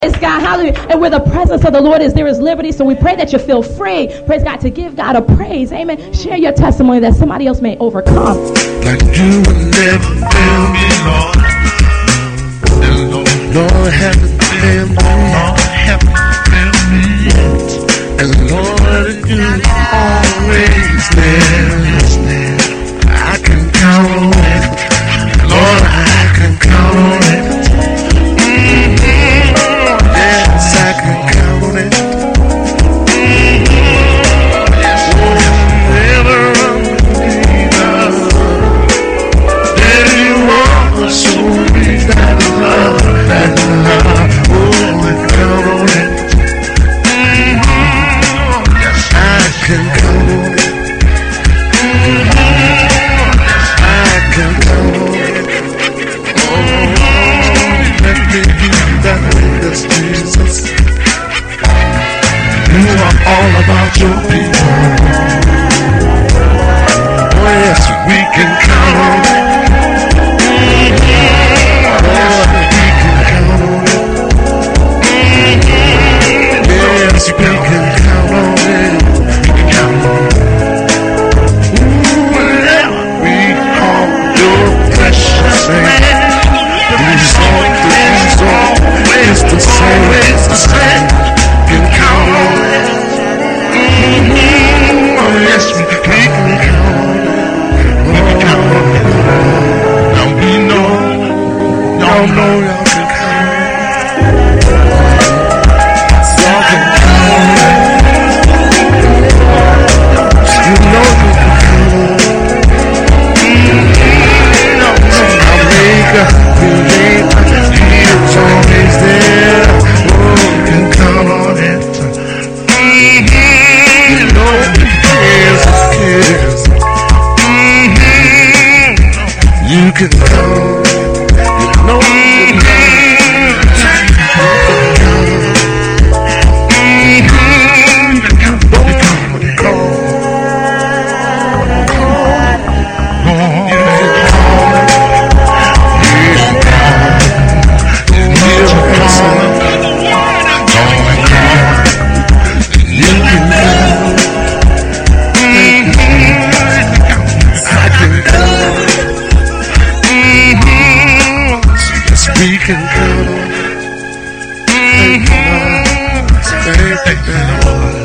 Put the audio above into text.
Praise God, hallelujah. And where the presence of the Lord is, there is liberty. So we pray that you feel free. Praise God, to give God a praise. Amen. Share your testimony that somebody else may overcome. Like you would never fail me, Lord. And Lord, haven't failed me. Lord, haven't failed me yet. And Lord, you always there. I can count on it. Lord, I can count on it. Yes, I can count on it. Never unbelievers. There you are, show me that love, oh, I can count on it. Yes, I can count on it. I can count on it. Let me give you that witness, Jesus. You are all about your people. Oh yes, we can count on it. Oh, we can count on it. Yes, we can count on it. We can count on it. Ooh, we call your precious name. It's the same, it's the same. You can count on it. Oh yes, we can count on it. We can count on it. Now we know, y'all know y'all can count on it. Y'all can count on it. You know you can count on it. I'll make a it's always there. Oh, you can count on it. You know it cares. You can count on it. You know you can count on it. We can count on it. Thank you, Lord.